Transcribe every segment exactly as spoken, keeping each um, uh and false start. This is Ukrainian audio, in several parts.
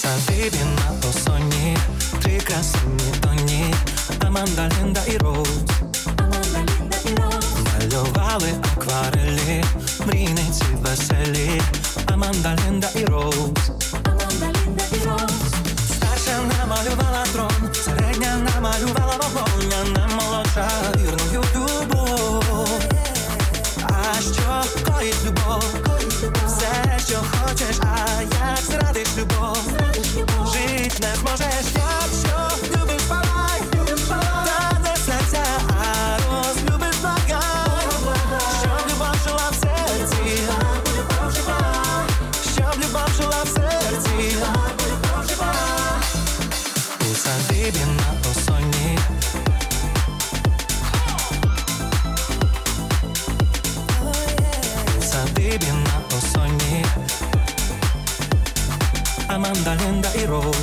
садибі на осоні, три красуні доні, Аманда, Лінда і Роуз. Малювали акварелі, мрійниці веселі, Аманда, Лінда і Роуз. Старша намалювала трон, середня намалювала вогонь, а наймолодша вірною любов. А що коїть любов? Все, що хочеш, а як зрадиш любов? Жить не зможеш, якщо любиш, палай, та не серця, а розлюбиш, благай. Щоб любов жила в серці, щоб любов жила в серці. У садибі на осоні, у садибі на осоні, Аманда, Лінда і Роуз.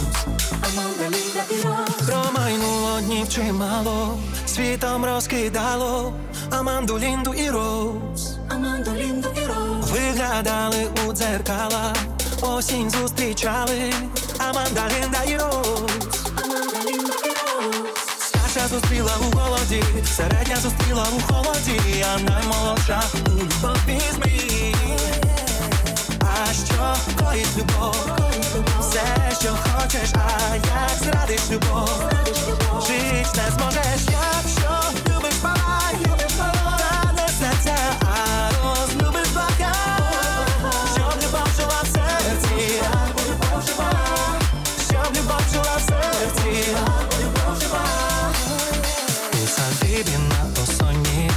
Промайнуло днів чимало, світом розкидало Аманду, Лінду і Роуз. Виглядали у дзеркала, осінь зустрічали, Аманда, Лінда і Роуз. Старша зустріла у голоді, середня зустріла у холоді, а наймолодша у любові змій. А що коїть любов? Все, що хочеш, а як зрадиш любов? Жить не зможеш, якщо любиш, палай, та не серця, а розлюбиш, благай. Щоб любов жила в серці, щоб любов жила в серці. У садибі на осоні,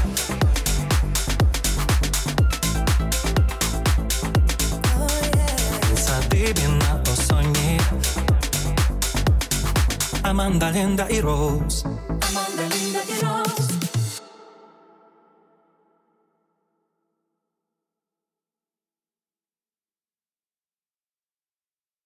у садибі на осоні, Аманда, Лінда і Роуз. Amanda, Linda y Ross.